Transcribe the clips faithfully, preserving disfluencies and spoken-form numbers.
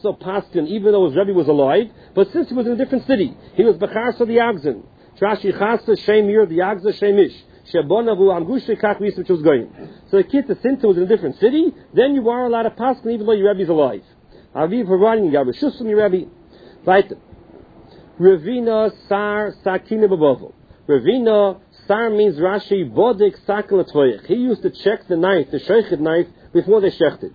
also paskin, even though his Rebbe was alive, but since he was in a different city, he was Bechar the Yagzin. Trashi Chasa Shemir, the Yagza Shemish. Shebonavu Amgushe Kachvis, which was going. So the kid, since it was in a different city, then you are allowed to paskin, even though your Rebbe is alive. Aviv Haran, you got Rishus from your Rebbe. Right? Ravina Sar Sakina Babovel. Ravina Sar means Rashi Bodik Sakal Atvoyach. He used to check the knife, the sheikhed knife, before they shechted.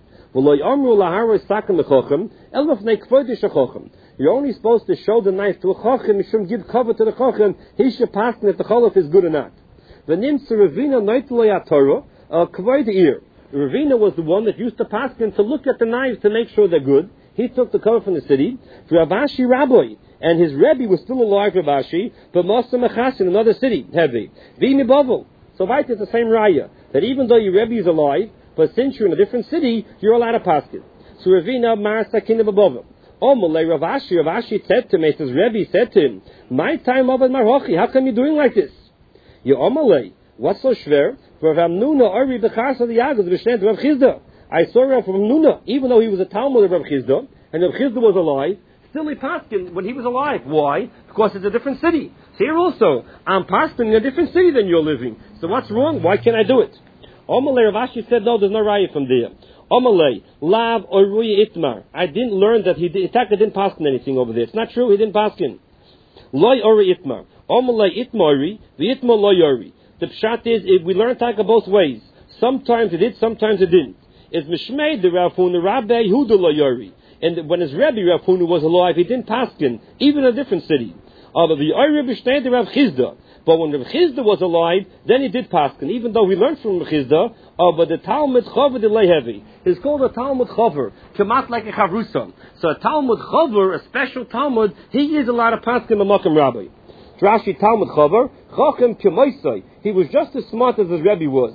You're only supposed to show the knife to a chochem. You shouldn't give cover to the chochem. He should pass if the cholif is good or not. The nimsa Ravina Noitloya Torah, a kavod ear. Ravina was the one that used to pass him to look at the knives to make sure they're good. He took the cover from the city. Ravashi Rabbi, and his Rebbe was still alive, Ravashi, but Mosa Mechas in another city, heavy. Vimi Bovel. So right, it's the same raya, that even though your Rebbe is alive, but since you're in a different city, you're allowed to pass it. So Ravina Mar Sakina Bovel. Omalei Ravashi, Ravashi said to him, his Rebbe said to him, my time Abad Marhochi, how come you're doing like this? You Omalei, what's so schwer? For Rav Nuna Ori Bechasa the Yagaz B'Shnei Rav Chizda. I saw Rav from Nuna, even though he was a Talmud of Rav Chizda, and Rav Chizda was alive, still he paskin when he was alive. Why? Because it's a different city. So here also, I'm paskin in a different city than you're living. So what's wrong? Why can't I do it? Omalei Ravashi said, no, there's no raya from there. Omalei, Lav Orui Itmar. I didn't learn that he did, in fact, I didn't paskin anything over there. It's not true, he didn't paskin. Loi Ori Itmar. Omalei Itmari, the Itmar Loi Ori. The pshat is, if we learn taka both ways. Sometimes it did, sometimes it didn't. It's Mishmei the Rav Huna Rabbi Huda Loi Ori. And when his Rebbe Rav Huna was alive, he didn't paskin, even in a different city. Although the Ori B'Shnei the Rav Chizda. But when Rav Chizda was alive, then he did paskin, even though we learned from Rav Chizda. Oh, but the Talmud Chaver the Lehevi is called a Talmud Chaver, kamat like a Chavrusa. So a Talmud Chaver, a special Talmud, he is allowed to paskin a Makam Rabbi. Rashi Talmud Chaver, Chachem Kemoisai. He was just as smart as his Rebbe was.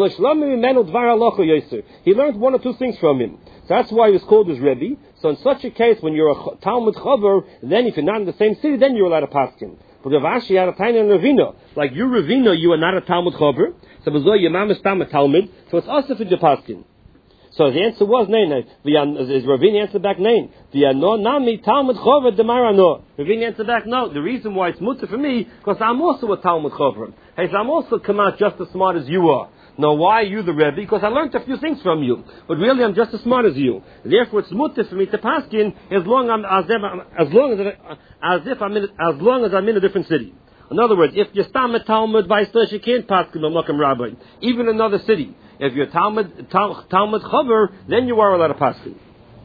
He learned one or two things from him. So that's why he was called his Rebbe. So in such a case, when you're a Talmud Chaver, then if you're not in the same city, then you're allowed to paskin. But Rav Ashi had a tiny and Ravina. Like you Ravina, you are not a Talmud Chaver. So your mom is Talmud Talmud. So it's also for your paskin. So the answer was, nay, nay. Is Ravina answered back, nay. The no nami Talmud Chaver demara no. Ravina answered back, no. The reason why it's mutter for me, because I'm also a Talmud Chaver. Hey, so I'm also come out just as smart as you are. Now, why are you the Rebbe? Because I learned a few things from you. But really, I'm just as smart as you. Therefore, it's mutter for me to paskin as long I'm, as, as long as as if I'm in, as long as I'm in a different city. In other words, if you're Stam Talmud by Slash, you can't paskin Makam Rabbi, even in another city. If you're Talmud Tal, Talmud Chaver, then you are allowed to paskin.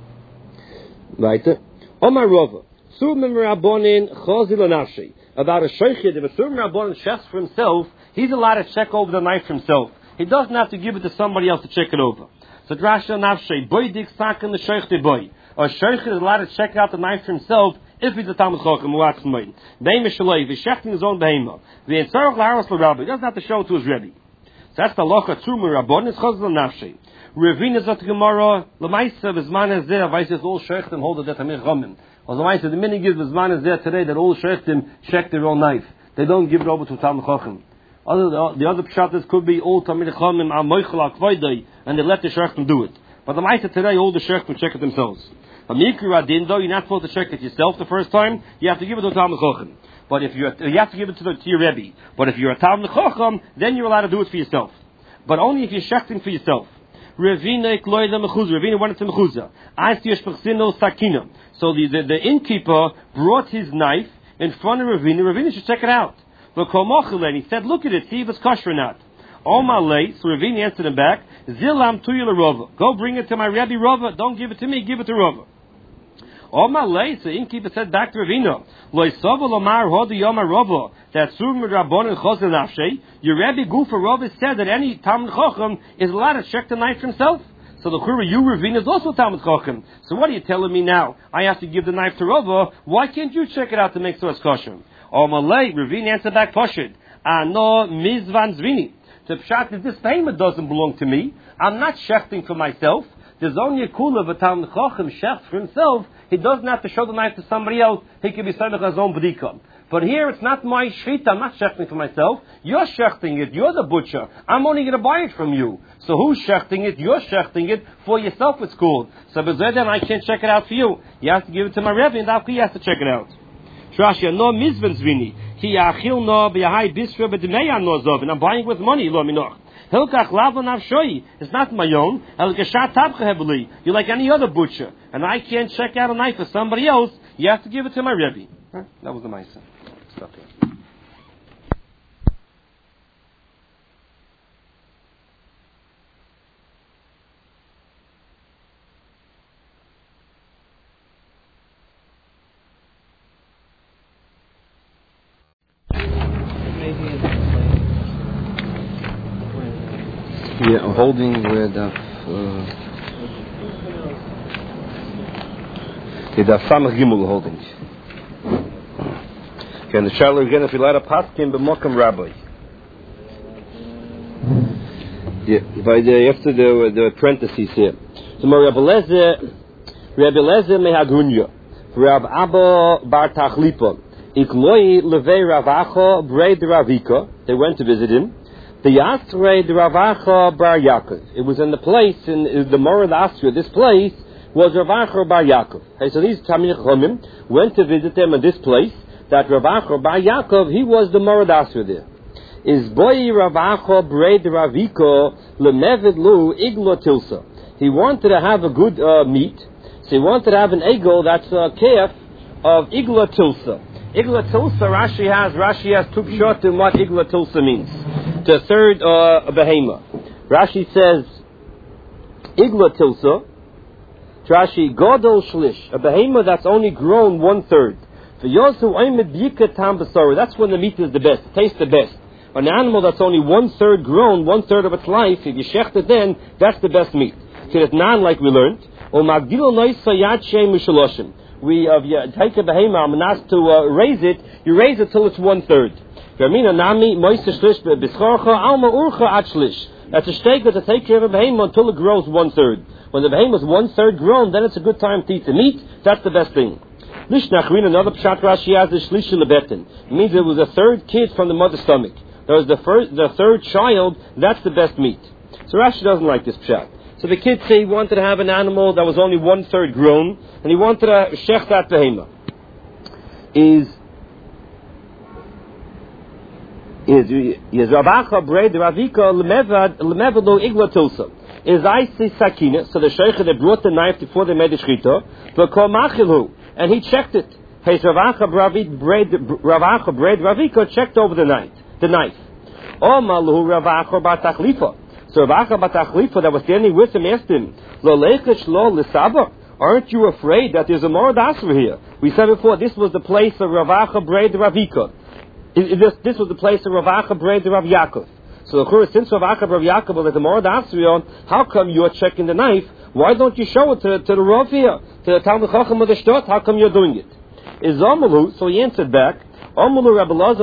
Right? Omar Rova, Surmim Rabbonin Chazil Nafshi. About a sheikhid, if a Surmim Rabbonin checks for himself, he's allowed to check over the knife himself. He doesn't have to give it to somebody else to check it over. So Drasha Nafshe, boy dik sakin the sheikh de boy. A sheikh is allowed to check out the knife for himself if he's a Talmud Chacham who wants money. Beim Shalei, he's checking his own behema. The Entzarach Laharas Rabbi, he doesn't have to show it to his Rebbe. So that's the Locha Tzumur Rabbon, it's Chazal Nafshe. Ravina Zot Gemara, Lamaisa, Vizman is there, Vais is all sheikhtim hold it at Amir Chomin. Or Lamaisa, the minig is Vizman is there today that all sheikhtim check their own knife. They don't give it over to Talmud Chacham. Other, the other pshatas could be all Talmid Chachamim al Moichel Akvaydei, and they let the sheikhtim do it. But the Maisa today, all the sheikhtim check it themselves. A Mikri Radin, though, you're not supposed to check it yourself the first time, you have to give it to a Talmid Chacham. But if you're, you have to give it to, the, to your Rebbe. But if you're a Talmid Chacham, then you're allowed to do it for yourself. But only if you're shechting for yourself. Ravina Ekloida Mechuzah. Ravina went into Mechuzah. Sakina. So the, the, the innkeeper brought his knife in front of Ravina. Ravina should check it out. And he said, look at it, see if it's kosher or not. Omalei, so Ravina answered him back, Zilam tuyula Rava. Go bring it to my Rebbe Rava. Don't give it to me, give it to Rava. Omalei, so the innkeeper said back to Ravina, Loisava lomar hodu yoma Rava, that Surm Rabbon and Chosel Nafshe, your Rebbe Gufa Rava said that any Talmud Chacham is allowed to check the knife himself. So the Chura, you Ravina is also Talmud Chacham. So what are you telling me now? I have to give the knife to Rava. Why can't you check it out to make sure it's kosher? Omalei, Ravina answered back, Poshid. Ano mizvan zvini. The pshat is this payment doesn't belong to me. I'm not shechting for myself. There's only a kula v'talmid chacham shecht for himself. He doesn't have to show the knife to somebody else. He can be samech his own b'dika. But here it's not my shechita. I'm not shechting for myself. You're shechting it. You're the butcher. I'm only going to buy it from you. So who's shechting it? You're shechting it for yourself. It's called. So then I can't check it out for you. You have to give it to my Rebbe, and he has to check it out. Trashia no mizven zvini. Ki yachil no b'yahai bisra b'dmeya no zov. And I'm buying with money. Lo minoch. Hilkach lava nafshoi. It's not my own. El geshat tabcha hebeli. You're like any other butcher, and I can't check out a knife for somebody else. You have to give it to my Rebbe. Huh? That was the Maisa. Stop here. Yeah, I'm holding with the uh, the Samach Gimel holding. Okay, and the Shaila again, if you let a paskin b'mokam rabbi. Yeah, by the after the the parentheses here. So Rabbi Lezer, Rabbi Lezer mehagunya, Rabbi Abba bar Tachlipa, ikloi levei Ravacha breid Ravika. They went to visit him. The Yasrei the Ravacha bar Yaakov. It was in the place in the Morad Asra. This place was Ravacha bar Yaakov. Okay, so these Talmidei Chachamim went to visit them in this place. That Ravacha bar Yaakov, he was the Morad Asra there. Is boy Ravacha breid Raviko lemevid lu iglo tilsa. He wanted to have a good uh, meat, so he wanted to have an egel that's a calf of iglo tilsa. Igla tilsa, Rashi has Rashi has two short in what igla tilsa means. The third uh, behema. Rashi says igla tilsa. Rashi godol shlish, a behema that's only grown one third. For yosu oimed yika tam basara. That's when the meat is the best, tastes the best. An animal that's only one third grown, one third of its life, if you shecht it then, that's the best meat. So it's non like we learned. O magdilo noisa yad shem mishaloshim. We uh, you take a behema and ask to uh, raise it. You raise it till it's one third. That's a steak to take care of a behema until it grows one third. When the behema is one third grown, then it's a good time to eat the meat. That's the best thing. Lishnachrin, another pshat Rashi has the shlish lebetin. It means it was a third kid from the mother's stomach. There was the first, the third child. That's the best meat. So Rashi doesn't like this pshat. So the kid say he wanted to have an animal that was only one third grown, and he wanted to shech that behema. Is is is Ravacha bread Ravika lemevad lemevad lo igla tilsa. Is I see sakina. So the sheikh they brought the knife before they made the shchita, but kol machilhu, and he checked it. Hey, Ravacha bread Ravacha bread Ravika checked over the knife. The knife. O malu Ravacha bar Tachlifa. So Ravacha bar Tachlifa that was standing with him asked him, Lo lechesh lo l'saba. Aren't you afraid that there's a Morad Asra here? We said before this was the place of Ravacha bread Ravika. This, this was the place of Ravacha bread Rav Yaakov. So of course, since Ravacha Rav Yaakov was the Morad Asra, how come you're checking the knife? Why don't you show it to, to the Rav here, to the Talmidei Chacham of the Shtot? How come you're doing it? Is Amalu? So he answered back. This is what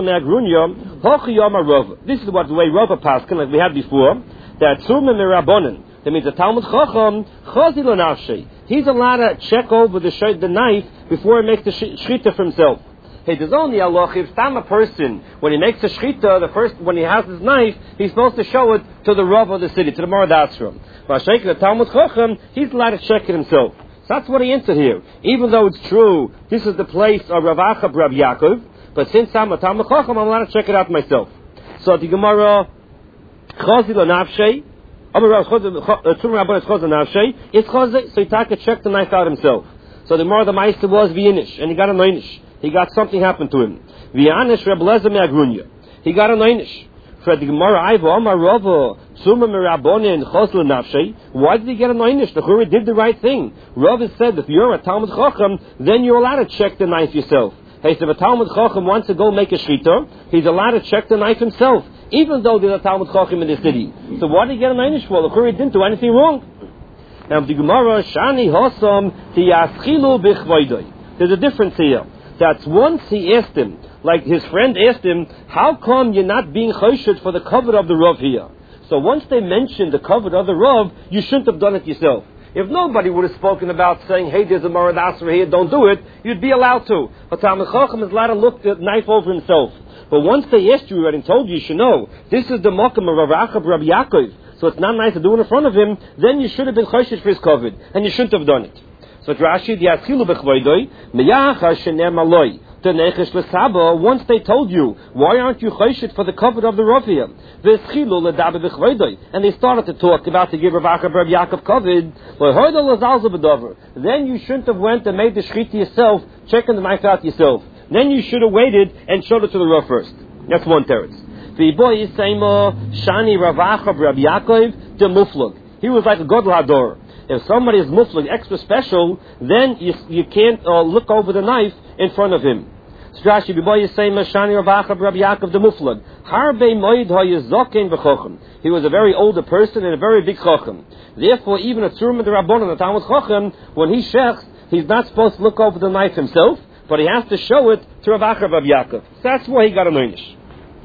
the way Rava Paskin, like we had before, that Tzurma Mirabonin, that means the Talmid Chacham, Chazil Nafshei. He's allowed to check over the, sh- the knife before he makes the sh- shchita for himself. Hey, there's only a loch, if some a person, when he makes a shchita, the first, when he has his knife, he's supposed to show it to the Rav of the city, to the Morad Asra. But Sheikh, the Talmid Chacham, he's allowed to check it himself. So that's what he answered here. Even though it's true, this is the place of Ravacha Rav Yaakov, but since I'm a Talmid Chacham, I'm allowed to check it out myself. So the Gemara, Chazil Nafshei, it's Chazil, so he took to check the knife out himself. So the Gemara, the Meister was Viinish, and he got a Neinish. He got something happened to him. Vianish Reb Lezer me'agrunya. He got a Neinish. For the Gemara, Aivo, Amar Rava, Tzuma Merabonin, Chazil Nafshei. Why did he get a Neinish? The Churi did the right thing. Rava said, if you're a Talmid Chacham, then you're allowed to check the knife yourself. Hey, so if a Talmid Chacham wants to go make a shchita, he's allowed to check the knife himself, even though there's a Talmid Chacham in the city. So why did he get a Neinish for? The Churi didn't do anything wrong. Now the Gemara, Shani Hosam Tiyaschilu Bichvoidoi. There's a difference here. That's once he asked him, like his friend asked him, how come you're not being choshed for the cover of the Rav here? So once they mentioned the cover of the Rav, you shouldn't have done it yourself. If nobody would have spoken about saying, hey, there's a Marad Asra here, don't do it, you'd be allowed to. But Talmid Chacham is allowed to look the knife over himself. But once they asked you already and told you, you should know, this is the Mokum of Rav Acha Rabbi Yaakov, so it's not nice to do it in front of him, then you should have been choshesh for his COVID, and you shouldn't have done it. So Rashi, the Atchilu Bechvoidoi, Meyachar Shener Maloi, the Nechesh L'Saba, once they told you, why aren't you choshesh for the cover of the Rovia? V'eschilu L'Dabe Bechvoidoi, and they started to talk about to give Rav Acha Rabbi Yaakov COVID, then you shouldn't have went and made the shchita yourself, checking the knife out yourself. Then you should have waited and showed it to the Rav first. That's one teretz. V'boy Yisayma Shani Rav Acha Rabbi Yaakov the Muflug. He was like a Godel Hador. If somebody is Muflug, extra special, then you, you can't uh, look over the knife in front of him. Strashi V'boy Yisayma Shani Rav Acha Rabbi Yaakov the Muflug. Harbe Moed HaYizoken V'Chochem. He was a very older person and a very big Chochem. Therefore, even a Tzurim of the Rabbanon, the Talmud Chochem, when he shechs, he's not supposed to look over the knife himself, but he has to show it to Rav Acha Rabbi Yaakov. So that's why he got a noinish.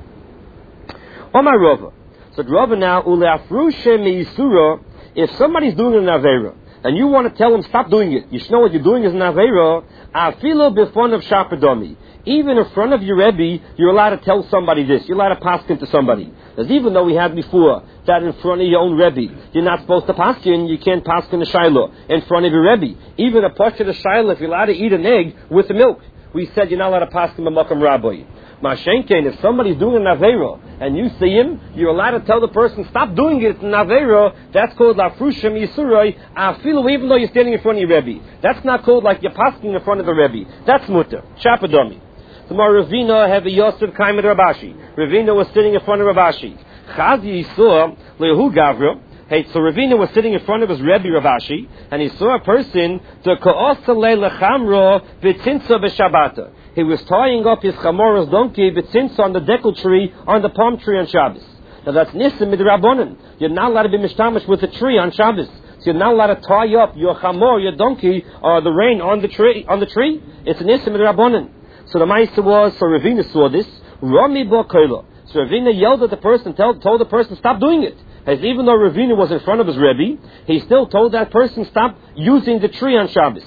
Omar Rava. So Rava now, Uleafrushe me'isura, if somebody's doing an Aveira, and you want to tell him, stop doing it, you should know what you're doing is an Aveira, afilo b'fon of shapadomi. Even in front of your Rebbe, you're allowed to tell somebody this. You're allowed to paskin to somebody. Because even though we had before that in front of your own Rebbe, you're not supposed to paskin, you can't paskin the Shiloh in front of your Rebbe. Even a portion of the Shiloh, if you're allowed to eat an egg with the milk, we said you're not allowed to paskin the Makam Rabbi. Mashenken, if somebody's doing an Aveira and you see him, you're allowed to tell the person, stop doing it, it's an Aveira. That's called Lafrushim Yisurai, Afilu, even though you're standing in front of your Rebbe. That's not called like you're pasking in front of the Rebbe. That's mutter. Shapadomi. Tomorrow Ravina have a Yosef Kaimed Rabashi. Ravina was sitting in front of Rabashi. Chazi saw Lehu Gavra. Hey, so Ravina was sitting in front of his Rebbe Ravashi, and he saw a person to Ka'osale Lechamro V'Tinsa B'Shabbata. He was tying up his Chamora's donkey V'Tinsa on the deckle tree, on the palm tree on Shabbos. Now that's Nisim Midrabanan. You're not allowed to be mishtamish with a tree on Shabbos. So you're not allowed to tie up your Chamor, your donkey, or the rein on the tree. On the tree, it's Nisim Midrabanan. So the Maisa was, so Ravina saw this, Rami B'Koila. So Ravina yelled at the person, told, told the person, stop doing it. As even though Ravina was in front of his Rebbe, he still told that person, stop using the tree on Shabbos.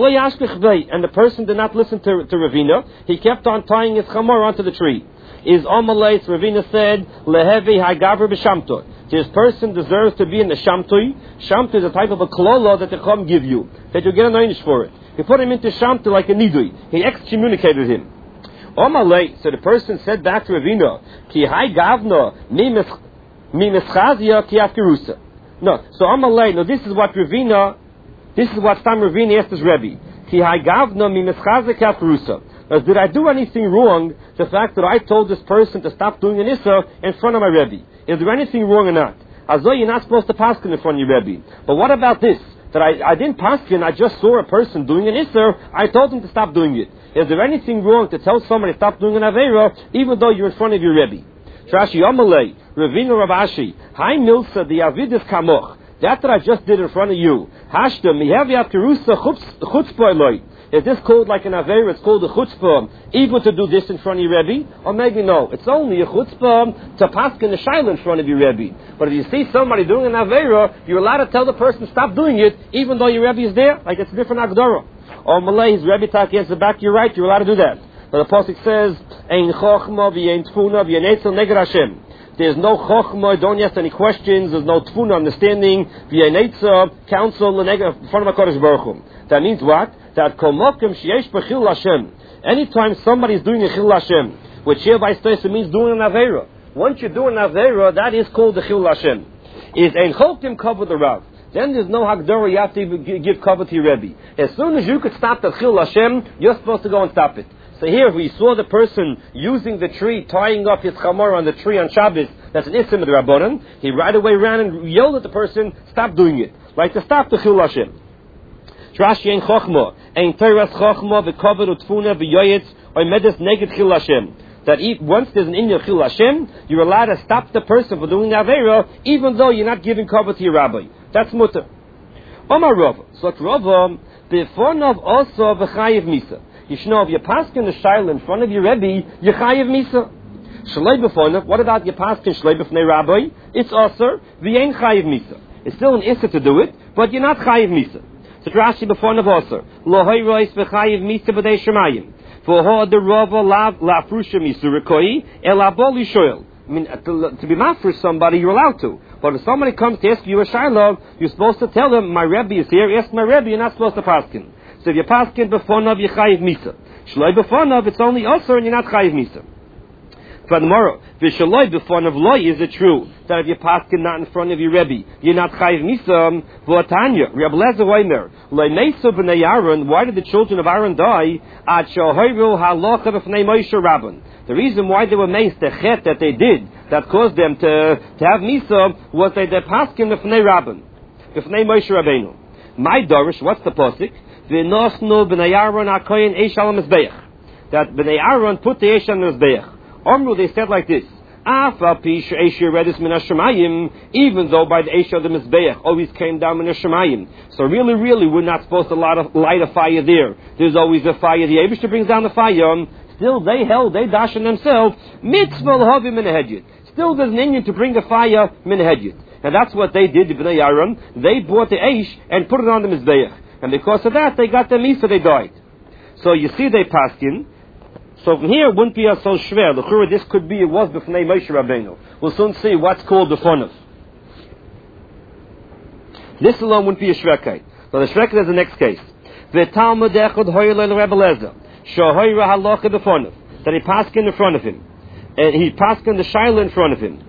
And the person did not listen to, to Ravina. He kept on tying his chamor onto the tree. Is Amalei, Ravina said, Lehevi Hagaver B'Shamtoi. This person deserves to be in the Shamtoi. Shamtoi is a type of a klolo that the Chum give you, that you get an einish for it. He put him into Shamtoi like a Nidui. He excommunicated him. Amalei, so the person said back to Ravina, Ki Hai Gavna, Mi Mischazia Ki Afkirusa. No, so Amalei, no, this is what Ravina, this is what Stam Ravina asked his Rebbe. Ki Hai Gavna, Mi Mischazia Ki Afkirusa. As did I do anything wrong, the fact that I told this person to stop doing an Issa in front of my Rebbe? Is there anything wrong or not? As though you're not supposed to paskin in front of your Rebbe. But what about this? That I, I didn't paskin, I just saw a person doing an Issa, I told him to stop doing it. Is there anything wrong to tell somebody to stop doing an Aveira, even though you're in front of your Rebbe? Trashi Yomalei, Ravina Ravashi, Hai Milsa, the Avidis Kamoch. That that I just did in front of you. Hashta, Mihaviat Kerusa Chutzpoiloi. Is this called like an Aveira? It's called a chutzpah, even to do this in front of your Rebbe? Or maybe no. It's only a chutzpah to paskin the shaila in front of your Rebbe. But if you see somebody doing an Aveira, you're allowed to tell the person stop doing it, even though your Rebbe is there. Like it's a different Agdara. Or Malay, his Rebbe talk against the back, you're right, you're allowed to do that. But the Pasuk says, Ein chochma v'yein tfuna v'yein etzel neged Hashem. There's no chochma, don't ask any questions, there's no tfuna, understanding, v'yein etzel, counsel, in front of HaKadosh Baruch Hu. That means what? That komokim sheyesh b'chil Hashem. Anytime somebody is doing a chil Hashem, which here by Stoisa means doing an Aveira. Once you do an Aveira, that is called the chil Hashem. Is ein cholkim cover the Rav. Then there's no Hagdara, you have to give cover to your Rebbe. As soon as you could stop the chil Hashem, you're supposed to go and stop it. So here we saw the person using the tree, tying up his chamor on the tree on Shabbos. That's an Issim of the Rabbanan. He right away ran and yelled at the person, stop doing it. Like to stop the chil Hashem. Rashi ein chochma, ein teiras chochma, v'kover utfuna, v'yoyetz, or medes neged chil Hashem. That once there's an inyan chil Hashem, you're allowed to stop the person from doing the Aveira, even though you're not giving cover to your rabbi. That's mutter. Omar Rava, so Rava, befonov also v'chayiv misa. You should know if you're paskin the shaila in front of your Rebbe, you're chayiv misa. Shalei befonov, what about your paskin shalei b'fnei rabbi? It's also v'yein chayiv misa. It's still an issa to do it, but you're not chayiv misa. So Rashi before Navosar, lo hayrois v'chayiv misa b'dei shemayim. For the rova la la frusha misurikoi elaboli shoyel. I mean, to, to be mad for somebody, you're allowed to. But if somebody comes to ask you a shiloh, you're supposed to tell them, my Rebbe is here, ask my Rebbe, you're not supposed to paskin. So if you're paskin befonav, you chayiv misa. Shloi befonav, it's only osir and you're not chayiv misa. Furthermore, v'shaloi befonav loy, is it true that if you're paskin not in front of your Rebbe, you're not chayiv misa? V'atanya, Reb Lezer Oimer, loy meisu b'nei Aaron, why did the children of Aaron die? Ad shohoiru halacha b'fnei Moshe Rabban. The reason why they were maced, the chet that they did, that caused them to, to have misa, was that they paskin b'fnei Rabban, b'fnei Moshe Rabbeinu. My dorish, what's the posik? V'nosnu b'nei Aaron hakoyin eish al mizbeach. That b'nei Aaron put the eish al mizbeach. Omru, they said like this: Afa pish Eishir redis min hashemayim, even though by the Eishir of the Mizbeach always came down min hashemayim. So really, really, we're not supposed to light a, light a fire there. There's always a fire. The Eibishter brings down the fire. Still, they held, they dash on themselves. Mitzvah l'havi min ha'hedjit. Still, there's an Indian to bring the fire min ha'hedjit. And that's what they did, the Bnei Aaron. They brought the Eish and put it on the Mizbeach. And because of that, they got the Misa, they died. So you see, they paskin. So from here, it wouldn't be so shver. The this could be, it was b'fnei Moshe Rabbeinu. We'll soon see what's called the fonav. This alone wouldn't be a shverkeit. So the shverkeit is the next case. V'talmud echad hoyle Rebbe Lezer, shohoyra halacha b'fonav, that he passed in front of him, and he passed in the shaila in front of him.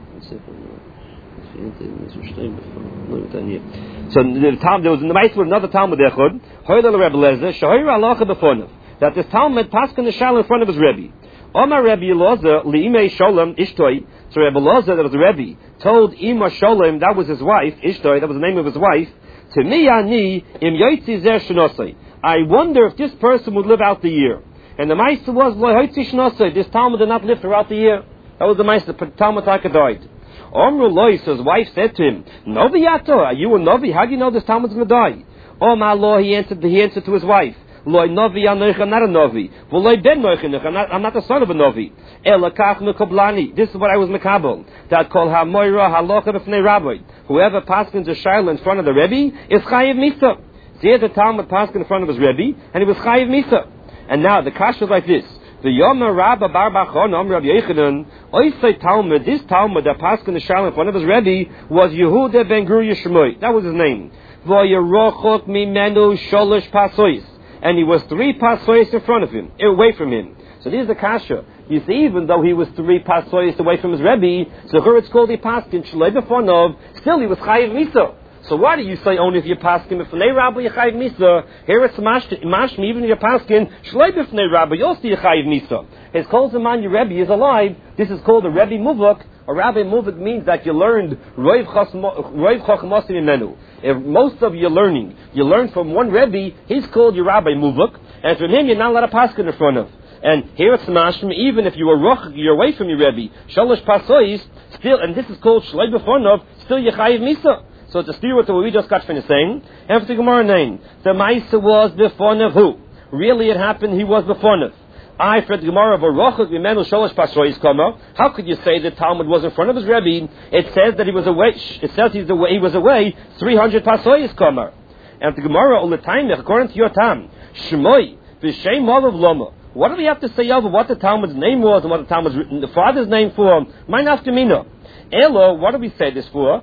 So the Talmud, there was in the Ma'aser another Talmud echad hoyle Rebbe Lezer, shohoyra halacha b'fonav. That this Talmud passed in the shaila in front of his Rebbe. Omar Rebbe Elazar li'imei Sholem ishtoi. So Rebbe Elazar, that was the Rebbe, told Ima Sholem, that was his wife, ishtoi, that was the name of his wife, to mi ani im yoitzi zer shnosei. I wonder if this person would live out the year. And the Ma'aser was lo yoitzi shnosei. This Talmud did not live throughout the year. That was the Ma'aser. The Talmud Taka died. Omru Loi, so his wife said to him, Novi yato, are you a Novi? How do you know this Talmud's going to die? Omar Lo, he answered, he answered to his wife, Loi Novi Anoich, I'm not a Novi. Well, Loi Ben Noich, I'm not, I'm not the son of a Novi. Elakach Mekoblani. This is what I was Mekabel. That called HaMoira Halocha B'fnei Rabbi. Whoever paskins a shaila in front of the Rebbe is Chayiv Misa. So here's the Talmud paskin in front of his Rebbe, and he was Chayiv Misa. And now the kasha is like this: the Yomer Rabba Bar Bachon Om Rabbi Yechanan Oisei Talmud. This Talmud that paskin the shaila in front of his Rebbe was Yehuda Ben Guru Yishmoy. That was his name. V'Yerochok Mimenu Sholosh Pasois. And he was three pasois in front of him, away from him. So this is the kasha. You see, even though he was three pasois away from his Rebbe, so here it's called a paskin shlei b'fonov. Still, he was chayiv misa. So why do you say only if you're paskin b'fnei rabbi you chayiv misa? Here it's mashmi, even if you're paskin shlei b'fnei rabbi, you'll see a chayiv misa. His kol zaman your Rebbe is alive. This is called a Rebbe muvak. A Rabbi muvak means that you learned roiv chachmosim imenu. If most of your learning, you learn from one Rebbe, he's called your Rabbi Muvak, and from him you're not allowed to paskin in front of. And here it's mashma, even if you are roch, you're away from your Rebbe, shalosh pasois, still, and this is called shlei b'fonov, still you chayiv misa. So it's a steer with what we just got finished saying. And for the Gemara name, the Maisa was b'fonov who? Really it happened, he was b'fonov. I for the Gemara of a rochak v'menu shalosh pasois kama. How could you say that Talmud was in front of his Rebbe? It says that he was away. It says he's away, he was away three hundred pasois kama. And the Gemara all the time, according to your tam, shmoi v'shem olav loma. What do we have to say over what the Talmud's name was and what the Talmud's written, the father's name for? Mine after mina. Elo, what do we say this for?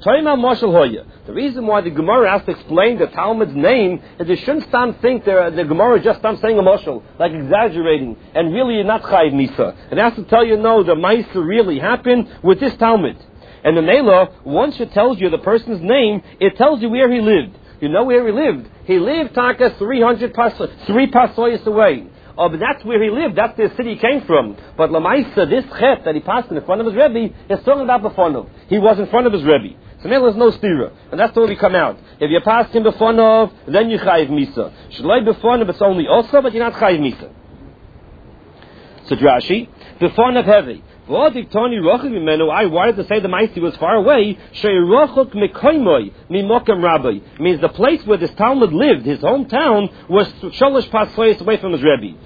The reason why the Gemara has to explain the Talmud's name is you shouldn't stand think the, the Gemara just stand saying a moshel, like exaggerating, and really you're not chayiv misa. It has to tell you, no, the ma'aser really happened with this Talmud. And the Mela, once it tells you the person's name, it tells you where he lived. You know where he lived. He lived, Taka, three hundred pas, three pasoyas away. Oh, but that's where he lived. That's the city he came from. But Lamaisa, this chet that he passed in front of his Rebbe, is talking about Befonov. He was in front of his Rebbe. So now there's no stira. And that's the way we come out. If you pass him Befonov, then you chayiv misa. Shloi Befonov, it's only also, but you're not chayiv misa. So Rashi, Befonov heavy. Why did to say the Maisi was far away? Means the place where this Talmud lived, his hometown, was sholosh pasois away from his Rebbe.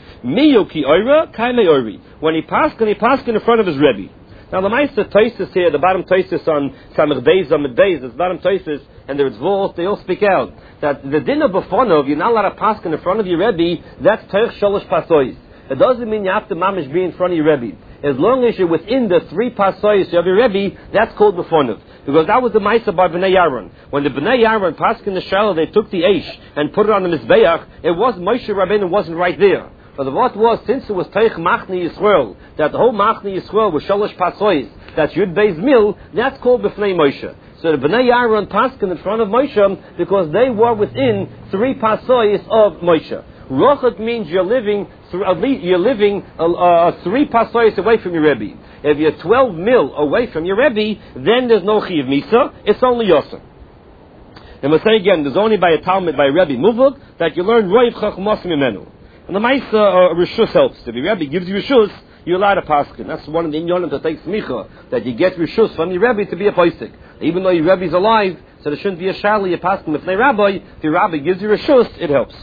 When he passed, he passed in front of his Rebbe. Now the Maisi Toises here, the bottom Toises on Samech Beis, on Beis, the bottom Toises, and the Ritzvot, they all speak out that the din of Befonov, you're not allowed to pass in front of your Rebbe, that's Teich Sholosh Pasois. It doesn't mean you have to mamish be in front of your Rebbe. As long as you're within the three pasois of your Rebbe, that's called Befonov. Because that was the Maisa by Bnei Yaron. When the Bnei Yaron passed in the Shiloh, they took the Eish and put it on the Mizbeach, it was Moshe Rabbeinu wasn't right there. But the what was, since it was Teich Machni Yisrael, that the whole Machni Yisrael was Sholosh Pasois, that's Yud Beis Mil, that's called B'fnei Moshe. So the Bnei Yaron passed in front of Moshe because they were within three pasois of Moshe. Rochot means you're living th- at least you're living uh, uh, three pasois away from your Rebbe. If you're twelve mil away from your Rebbe, then there's no Chiv Misa, it's only Yosef. And we'll say again, there's only by a Talmud, by a Rebbe Muvug, that you learn Roiv Chachmos Mimenu. And the Maisa uh, Rishus helps. If the Rebbe gives you Rishus, you're allowed to paskin. That's one of the inyonim that takes smicha, that you get Rishus from your Rebbe to be a poisik. Even though your Rebbe's alive, so there shouldn't be a shali, you paskin with the Rabbi. If your Rabbi gives you Rishus, it helps.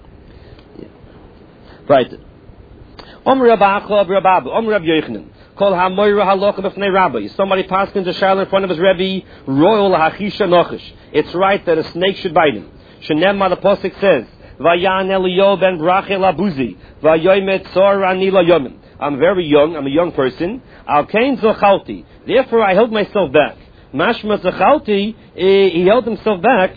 Right. Om Rabba Achav Rabba, Om Rabbi Yochanan. Kol HaMoira Halocha B'fnei Rabbi. Somebody passing to Shal in front of his Rebbe, Royal Hachisha Nochish. It's right that a snake should bite him. Shenemma, the Pasuk says, Vayan Eliyo ben Brachel Abuzi, Vayoymet Tzor Ani Layomin. I'm very young, I'm a young person. Al Kain Zachalti. Therefore I held myself back. Mashma Zachalti, he held himself back.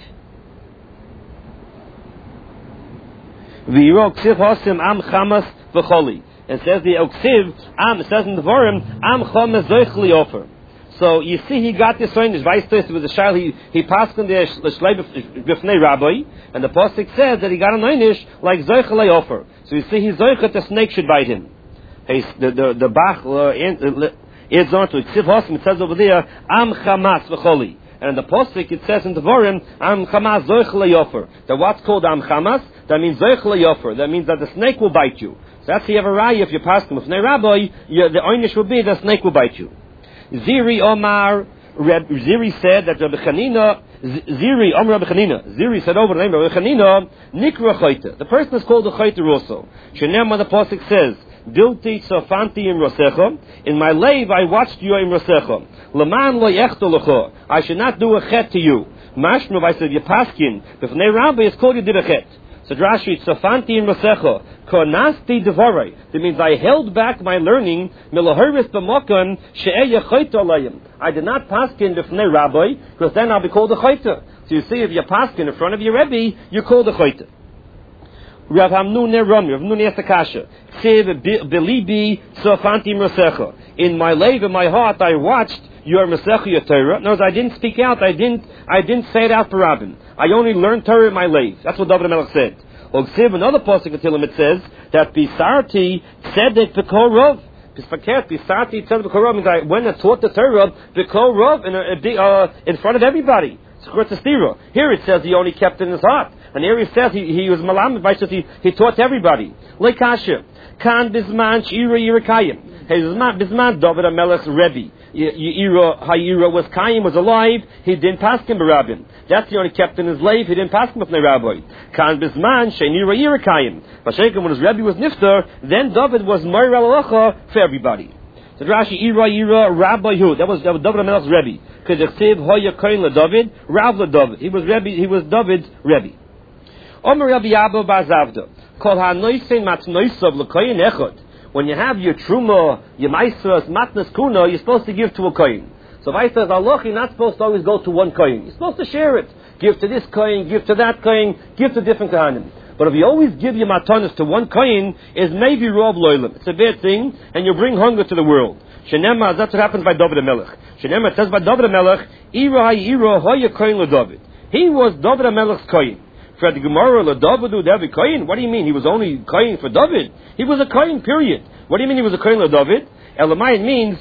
V'yiro Ksiv Hosim Am Chamas V'choli. It says the Oksiv, Am, it says in the Vorim, Am Chamas Zoichli Ofer. So you see, he got this one. His vice it was a child. He he passed in the Shlei B'fnei Rabbi, and the pasuk says that he got an einish like Zoichelei Ofer. So you see, he's Zoichet, the snake should bite him. Hey, the the the Bach adds on to Ksiv Hosim. It says over there, Am Chamas V'choli. And in the pasuk it says in the Vorim, Am Chamas Zoichelei Ofer. That what's called Am Chamas? That means Zoichelei Ofer. That means that the snake will bite you. So that's the Everai. If you pass him B'fnei Rabbi, the einish will be the snake will bite you. Ziri Omar, Reb, Ziri said that Rabbi Chanina, Ziri Omar Rabbi Chanina, Ziri said over the name of Rabbi Chanina, Nikra Chayta. The person is called a Chayta also. Shenem, the pasuk says, Dilti Tzofanti in Rosecha. In my lave I watched you in Rosecha. Laman lo yechto lecho. I should not do a chet to you. Mashma, I said, Yapaskin. B'fnei Rabbi is called you did a chet. So Rashi, Tzofanti in Rosecha. Konasti devarai. That means I held back my learning. Milaharis b'mokan she'eya chayta alayim. I did not paskin b'fnei Rabbi, because then I'll be called a chayta. So you see, if you're paskin in front of your Rebbe, you're called a chayta. Rav Hamnun Nerami, Rav Hamnun Yesakasha. Tziv belibi tzofanti Rosecha. In my lave, in my heart, I watched your Mesecha, your Torah. No, I didn't speak out. I didn't. I didn't say it out for Rabbin. I only learned Torah in my lave. That's what David HaMelech said. Ogsiv, another pasuk in Tehillim, it says that Bisarti tzedek b'kol rov. Bisfaket Bisarti tzedek b'kol rov means I went and taught the Torah b'kol rov in a, uh, in front of everybody. Here it says he only kept it in his heart, and here he says he, he was malamed by he he taught everybody. Lekasha kan bisman shira yirakayim. Hey, bisman David HaMelech's Rebbe. Yira Hayira was Kayim was alive. He didn't pass him b'Rabbin. That's the only kept in his life. He didn't pass him with the Rabbi. Kan bisman she'nira Yira Kayim. V'sheikim when his Rebbe was nifter, then David was Meir Alacha for everybody. So Rashi Ira Yira Rabbi Hu. That was that was David HaMelech's Rebbe. Because it said Hoya Kohen LeDavid, Rav LeDavid. He was Rebbe. He was David's Rebbe. Omer Rabbi Abba Bazavda. Kol ha'noisen matnoisav l'koyin echad. When you have your truma, your maisras, matnas kuna, you're supposed to give to a kohen. So if I says Allah, you're not supposed to always go to one kohen. You're supposed to share it. Give to this kohen, give to that kohen, give to different kohanim. But if you always give your matanas to one kohen, is maybe rob loylam. It's a bad thing, and you bring hunger to the world. Shenema, that's what happens by David HaMelech. Shenema, it says by David HaMelech, Ira ha'ira hoya kohen LeDavid. He was David HaMelech's kohen. For the Gemara, LeDavidu David kohen. What do you mean? He was only kohen for David. He was a kohen, period. What do you mean he was a kohen LeDavid? Elamai means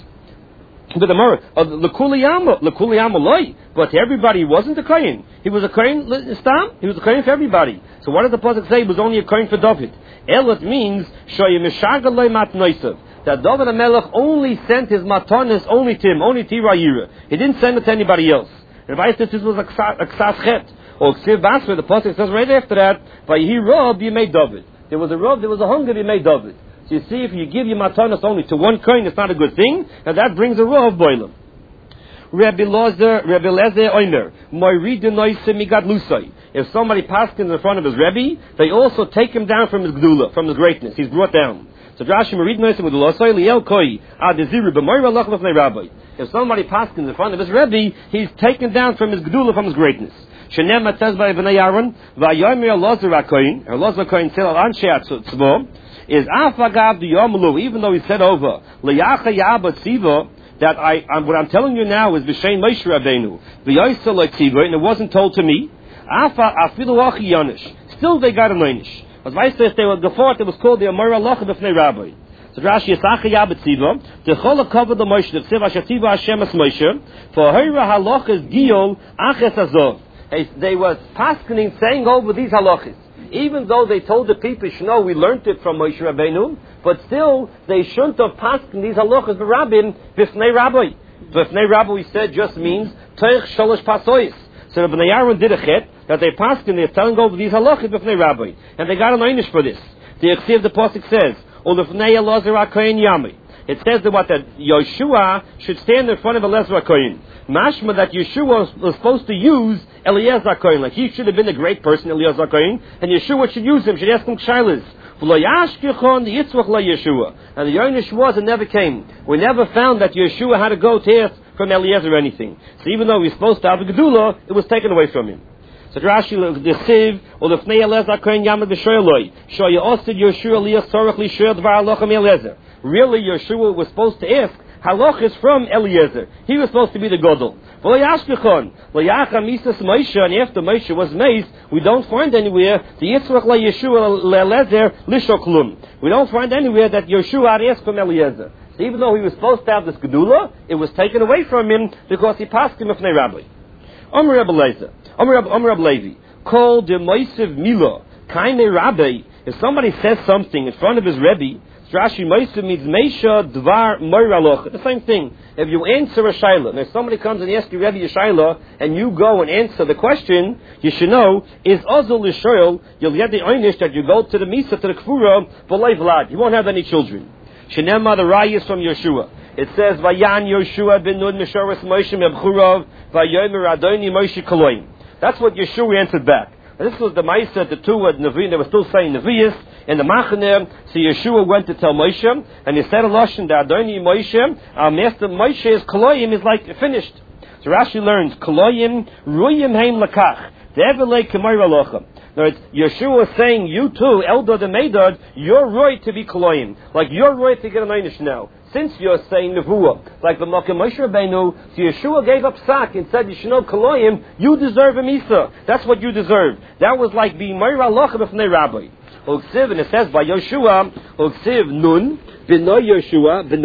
the Gemara, L'kuliyama, L'kuliyama loy. But to everybody, he wasn't a kohen. He was a kohen stam. He was a kohen for everybody. So what does the pasuk say? He was only a kohen for David. Elat means shoyemeshagalei matnoisav. That David HaMelech only sent his matanis only to him, only to Yira. He didn't send it to anybody else. And if I said this was a ksas chet, or ksiv basra, the pasuk says right after that, by he rob, you made David. There was a rob, there was a hunger, you made David. So you see, if you give your matanis only to one kohen, it's not a good thing, and that brings a rob boilam. Rabbi Lozer, Rabbi Lezer Omer, Moiridu Noise Migadlusai. If somebody passes in front of his Rebbe, they also take him down from his Gdula, from his greatness. He's brought down. So Rashi Moiridu Noise Migadlusai, Liel Koi, Adiziru, B'moira Lach Lefnei Rabbi. If somebody passes in front of his Rebbe, he's taken down from his Gdula, from his greatness. Shenem says by Bnei Aaron, Vayomer Lozer HaKoyin, or Lozer HaKoyin Tzil Al Anshe HaTzvo, is Afagav Diyomlu, even though he said over, Liyacha Yaba Tziva, that I, I'm, what I'm telling you now is B'Shein Moshe Rabbeinu, V'Yoysa L'Tziva, and it wasn't told to me, Afa Afilu Achi Yonish. Still they got a Leinish. As Weiss says, they were before it was called the Amora Locha B'Fnei Rabbi. So Rashi Yisacha Yaba Tziva, the Chol HaKavod L'Moshe, the Tziva Ashativa Hashem Es Moshe, for Hira Halachas Giyol Aches Azov. They were paskening, saying over these halachas. Even though they told the people, you know, we learned it from Moshe Rabbeinu, but still, they shouldn't have passed these halachas b'rabbim b'fnei rabbi. B'fnei rabbi, we said, just means toich sholosh pasois. So the Bnei Aaron did a chet, that they passed and they're telling over these halachas b'fnei rabbi. And they got an einish for this. The Yechsiv, the Pasuk says, Olefnei Elazar HaKohen Yami. It says that what, that Yeshua should stand in front of Elazar HaKohen. Mashma that Yeshua was supposed to use Eliezer HaKohen. Like he should have been a great person, Eliezer HaKohen, and Yeshua should use him, should ask him Kshailas. And the Yoinish was and never came. We never found that Yeshua had to go to ask from Eliezer or anything. So even though he was supposed to have a Gedula, it was taken away from him. So Rashi, the Chiv, or the Fnei Eliezer HaKohen Yamad B'Shoyloi, Shoya Osid Yeshua Liyas Sorach Lishur Dvar Alochem Eliezer. Really, Yeshua was supposed to ask halach is from Eliezer. He was supposed to be the Godel. And after Moshe was maced, we don't find anywhere the Yitzchak la Yeshua le'Eliezer lishoklum. We don't find anywhere that Yeshua had asked from Eliezer. So even though he was supposed to have this Gedula, it was taken away from him because he passed him Ifnei Rabbi. Amr Rabbi Lezer, Amr Rabbi Levi, called the Moisiv Mila, Kaine Rabbi. If somebody says something in front of his Rebbe, Rashi Moisiv means Meisha Dvar Moira Locha. The same thing. If you answer a Shaila, and if somebody comes and asks you Rebbe a Shaila, and you go and answer the question, you should know, is Ozul Yisrael, you'll get the Einish that you go to the Misa, to the Kfura, B'lai Vlad. You won't have any children. Shenema, the Rayas from Yeshua. It says, Vayan Yeshua ben Nun Misharas Moshe Mebchurov, Vayomer Adoni Moshe Koloim. That's what Yeshua answered back. And this was the Maisa, the two at Nevi'im, they were still saying Nevi'is, in the Machaner. So Yeshua went to tell Moshe, and he said a Lashon, the Adoni Moshe, our master Moshe's Koloim is like finished. So Rashi learns, Koloim, Ruyim Heim Lakach, Develei Kemoira Locha. Now it's Yeshua is saying, you too, Eldad and Medad, you're right to be Koloim. Like you're right to get an Einish now. Since you're saying Nevuah, like the Malka Moshe Rabbeinu, so Yeshua gave up Sak and said, you should know Koloim, you deserve a Misa. That's what you deserve. That was like being Moira Locha b'fnei Rabbi. Uksiv, and it says by Yeshua, Uksiv Nun, V'no Yeshua,